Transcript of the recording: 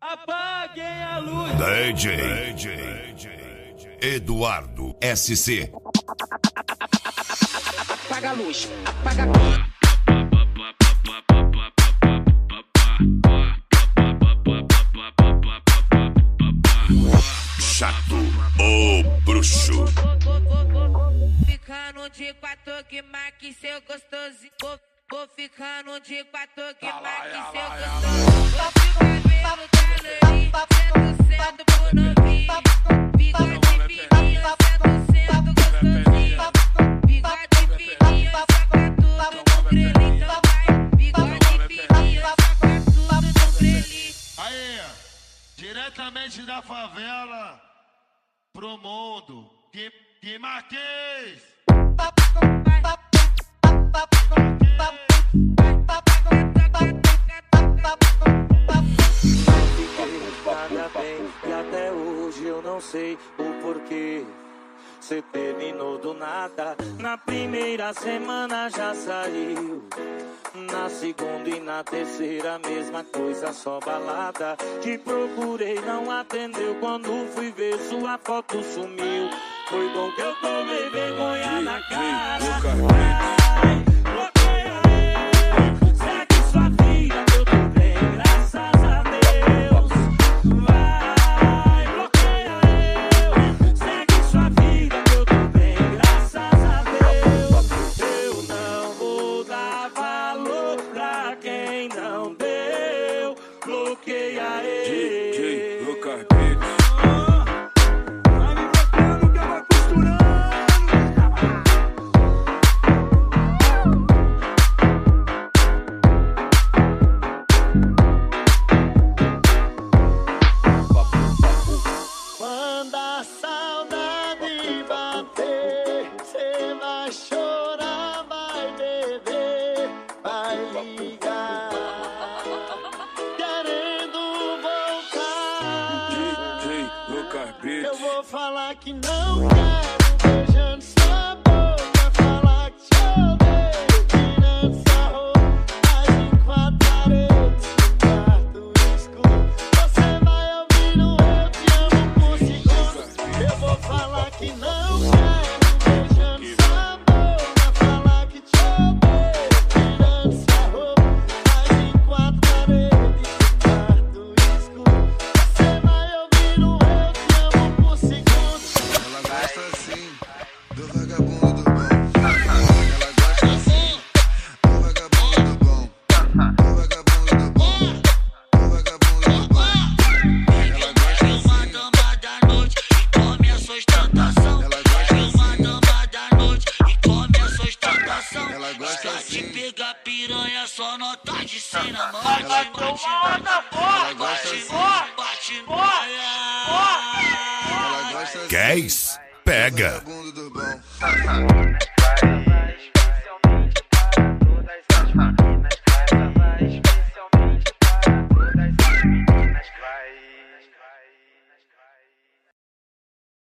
Apaguem a luz. DJ Eduardo SC. Apaga a luz, apaga a Chato, o bruxo. Ficando de quatro que marque seu gostoso. Vou ficando de quatro que marque seu gostoso. Vou ficar vendo caloria, 100% por novinho. Bigode fininho, 100% gostosinho. Bigode fininho, saca tudo no grelhinho. Então vai, bigode fininho, saca tudo no grelhinho. Aí, diretamente da favela pro mundo, que Marquês. Nada bem, e até hoje eu não sei o porquê. Cê terminou do nada, na primeira semana já saiu. Na segunda e na terceira, mesma coisa, só balada. Te procurei, não atendeu, quando fui ver sua foto sumiu. Foi bom que eu tomei vergonha na cara. Vai, bloqueia eu, segue sua vida, eu tô bem, graças a Deus. Vai, bloqueia eu, segue sua vida, eu tô bem, graças a Deus. Eu não vou dar valor pra quem não deu. Bloqueia ele. Lucas Beats. Quando a saudade bater, cê vai chorar, vai beber, vai ligar, querendo voltar. DJ Lucas Beats. Eu vou falar que não quero, beijando sua boca, falar que te odeio, tirando sua roupa, mas em quatro paredes, no quarto escuro. Você vai ouvir no eu te amo por segundos. Eu vou falar que não quero, beijando sua boca, falar que te odeio, tirando sua roupa, mas em quatro paredes, no quarto escuro. Você vai ouvir no eu te amo por segundos. Ela gosta assim do vagabundo do bom. Ela gosta assim do vagabundo do bom. Do vagabundo do bom. Do vagabundo do bom. Ela gosta assim. Uma dama da noite e come a sua ostentação. Ela gosta Uma assim. dama da noite e come a sua ostentação. Ela gosta Te assim. pega piranha, só nota de 100 na mão. Ela Bate, gosta assim. bate, Ela gosta assim. Queres? Pega. Vagabundo do bom. Especialmente para todas as